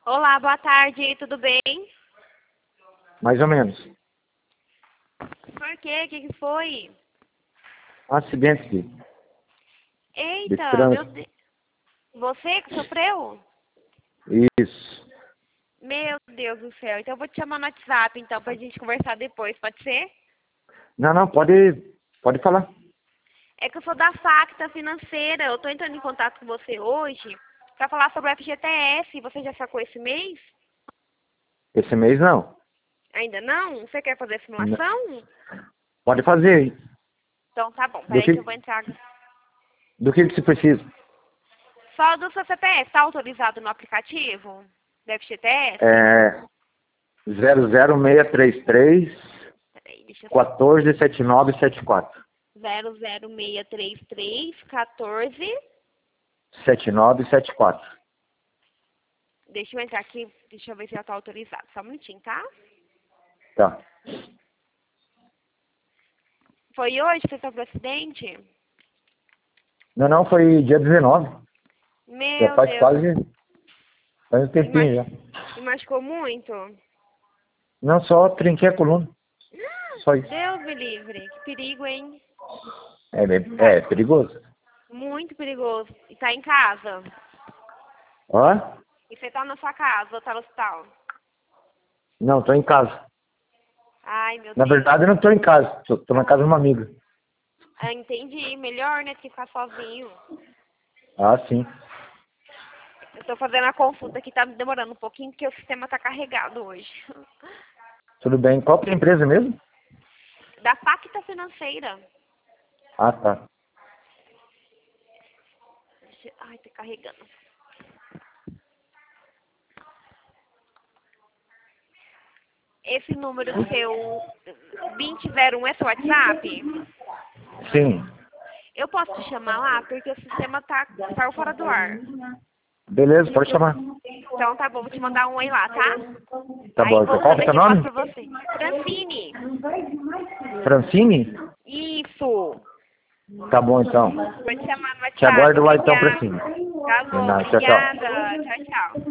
Olá, boa tarde, tudo bem? Mais ou menos. Por quê? O que foi? Acidente de Eita, meu trânsito. Deus. Você que sofreu? Isso. Meu Deus do céu. Então eu vou te chamar no WhatsApp, então, pra gente conversar depois, pode ser? Não, pode falar. É que eu sou da Facta Financeira. Eu tô entrando em contato com você hoje pra falar sobre o FGTS. Você já sacou esse mês? Esse mês não. Ainda não? Você quer fazer a N- simulação? Pode fazer. Então tá bom, Do peraí que, que eu vou entrar. do que se precisa? Só do seu CPF, tá autorizado no aplicativo do FGTS? É 00633 Peraí, deixa eu só. 147974. 00633 14. 7974. Deixa eu entrar aqui, deixa eu ver se já tá autorizado. Só um minutinho, tá? Tá. Foi hoje que você sofreu acidente? Não, foi dia 19. Já Meu faz Deus. faz um Me, tempinho já. me machucou muito? Não, só trinquei a coluna. Só isso. Deus me livre. Que perigo, hein? É perigoso. Muito perigoso. E tá em casa? Ó? E você tá na sua casa ou tá no hospital? Não, tô em casa. Ai, meu Na Deus. verdade, eu não tô em casa. Tô na casa de uma amiga. Ah, entendi. Melhor, né, do que ficar sozinho. Ah, sim. Eu tô fazendo a consulta aqui, tá me demorando um pouquinho, porque o sistema tá carregado hoje. Tudo bem. Qual que é a empresa mesmo? Da Facta Financeira. Ah, tá. Ai, tá carregando. Esse número seu 2001 é seu WhatsApp? Sim. Eu posso te chamar lá porque o sistema tá fora do ar. Beleza, pode chamar. Então tá bom, vou te mandar um aí lá, tá? Tá Aí bom. Qual voltando que é o teu aqui eu passo nome? pra você. Francine. Francine? Isso. Tá bom, então. Vou te chamar no Te WhatsApp. aguardo lá, então, Obrigada. Francine. Tá De bom, nada. Tchau, tchau. obrigada. Tchau, tchau.